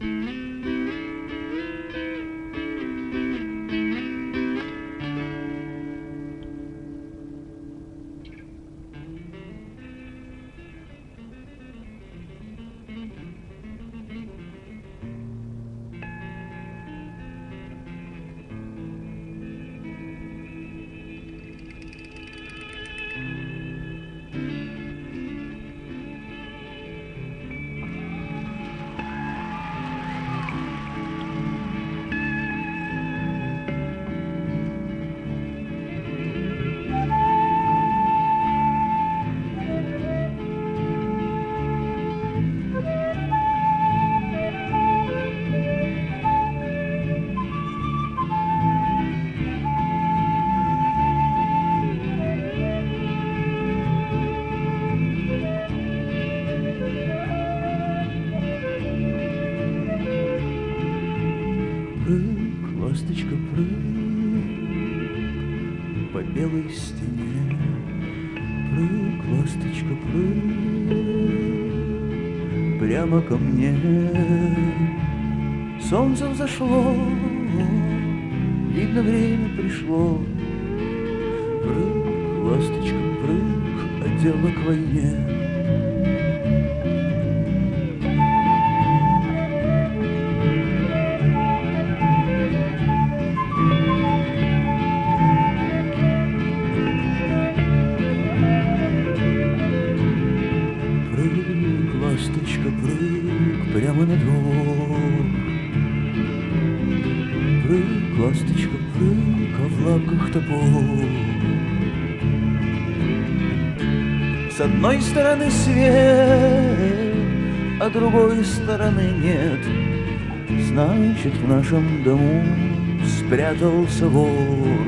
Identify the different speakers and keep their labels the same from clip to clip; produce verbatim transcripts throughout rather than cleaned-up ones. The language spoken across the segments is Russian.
Speaker 1: Прыг, ласточка, прыг по белой стене. Прыг, ласточка, прыг прямо ко мне. Солнце взошло, видно, время пришло. Прыг, ласточка, прыг, от дела к войне. Ласточка, прыг прямо на двор. Прыг, ласточка, прыг, а в лапках топор. С одной стороны свет, а другой стороны нет. Значит, в нашем дому спрятался вор.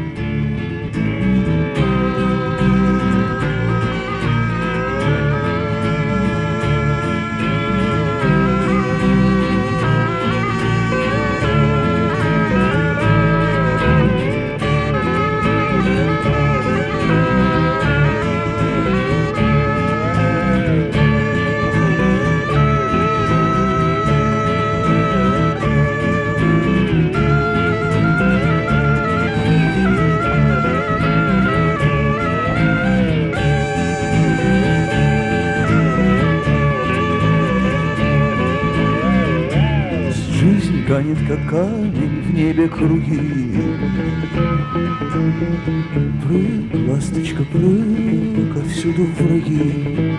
Speaker 1: Канет, как камень, в небе круги. Прыг, ласточка, прыг, а всюду враги.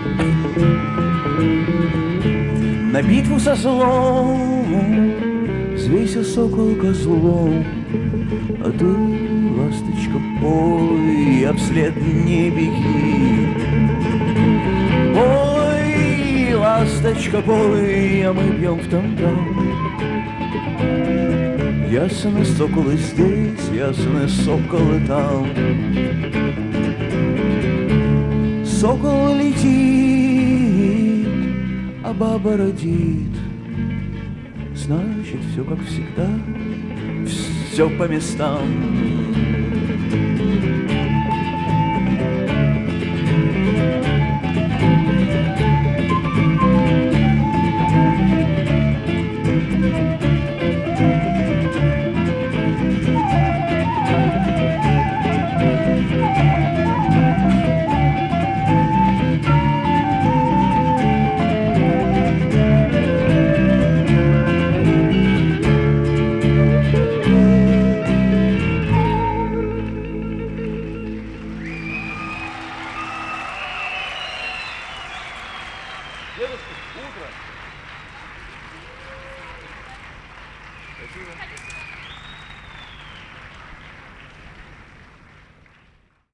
Speaker 1: На битву со злом взвейся, сокол, козлом. А ты, ласточка, пой, а вслед не беги. Пой, ласточка, пой, а мы пьем в там-там. Ясны соколы здесь, ясны соколы там. Сокол летит, а баба родит. Значит, все как всегда, все по местам.
Speaker 2: Дедушка, утро. Спасибо.